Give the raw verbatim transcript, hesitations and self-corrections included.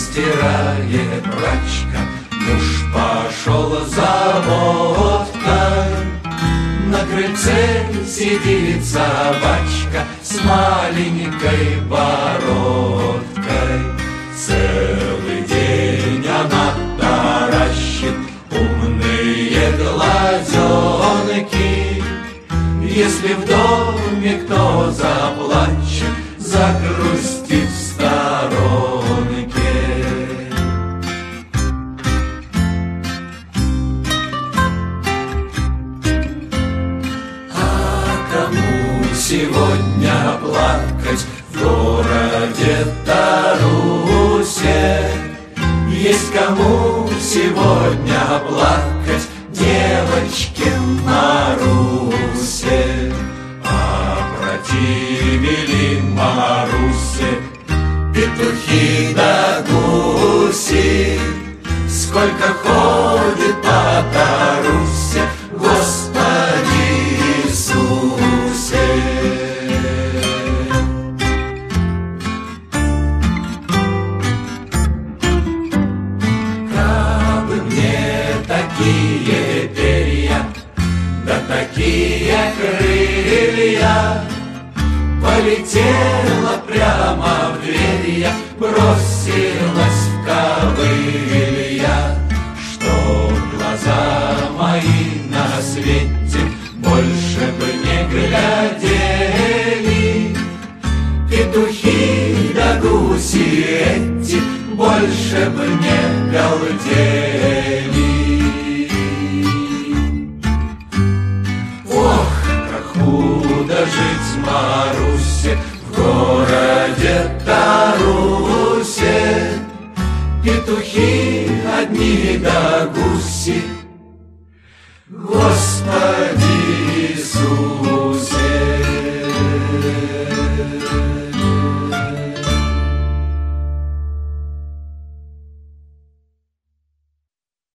стирает прачка, муж пошел за водкой. На крыльце сидит собачка с маленькой бородкой. Целый день она таращит умные глазенки. Если в доме кто заплачет, загрустит в сторонке. Сегодня плакать в городе Тарусе? Есть кому сегодня плакать, девочки на Русе? Опротивили Марусе петухи да гуси. Сколько ходит по Тарусе, Господи Иисусе. Кабы мне такие перья, да такие крылья, полетела прямо в дверь я, бросилась в ковылья, чтоб глаза мои на свете больше бы не глядели. Петухи да гуси эти больше бы не галдели. Ох, как худо жить Марусе в городе Тарусе. Петухи одни да гуси, Господи